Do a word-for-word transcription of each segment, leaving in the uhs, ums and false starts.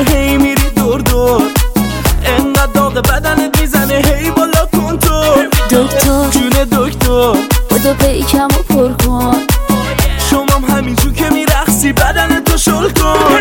هی میری دور دور، انقدر داغ بدنت میزنه هی بالا کنتور. دکتر جون دکتر بودو پیکم و پر کن، شمام همینجور که میرقصی بدنتو شل کن.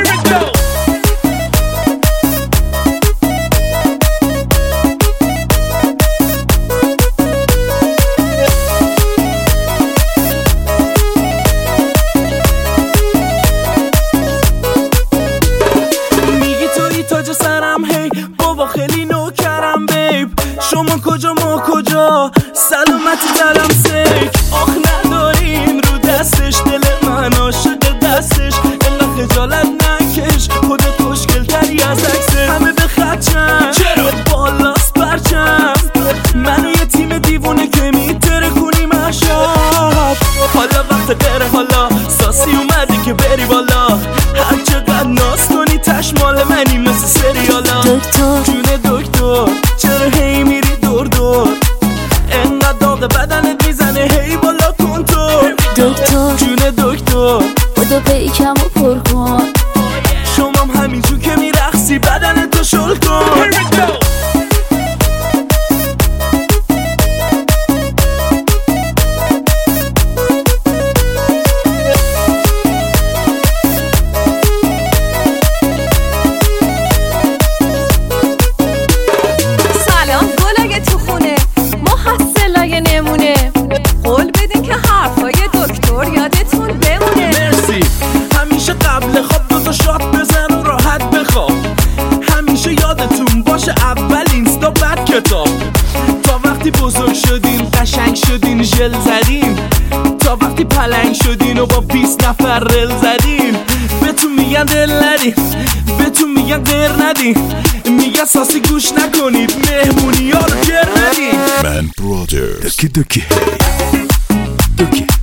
تاج سرم هی بابا خیلی نوکرم بیب، شما کجا ما کجا سلامتی دلم سیک. آخ نداریم رو دستش دل من عاشق دستش، انقدر خجالت نکش خودت خوشگل تری از عکسه. همه به خدشن چرا بالاست برچم، منو یه تیم دیوونه که میتره کنیم اشاب. حالا وقت غیره حالا ساسی اومدی که بری بالا، هر چقدر ناز کنی تشمال منی مثل سریالا. دکتر جون دکتر چرا هی میری دور دور، انقدر داغ بدنت میزنه هی بالا کنتور. دکتر جون دکتر بودو پیکم و پر کن، شمام همینجور که میرقصی بدنتو شل کن. قبل خواب دو تا شات بزن و راحت بخواب، همیشه یادتون باشه اول اینستا بعد کتاب. تا وقتی بزرگ شدین قشنگ شدین ژل زدین، تا وقتی پلنگ شدین و با بیست نفر رل زدین. بهتون میگن دل ندین، بهتون میگن غیر ندین، میگن ساسی گوش نکنید مهمونی ها رو گر ندین. من برادر دکی دکی هی دکی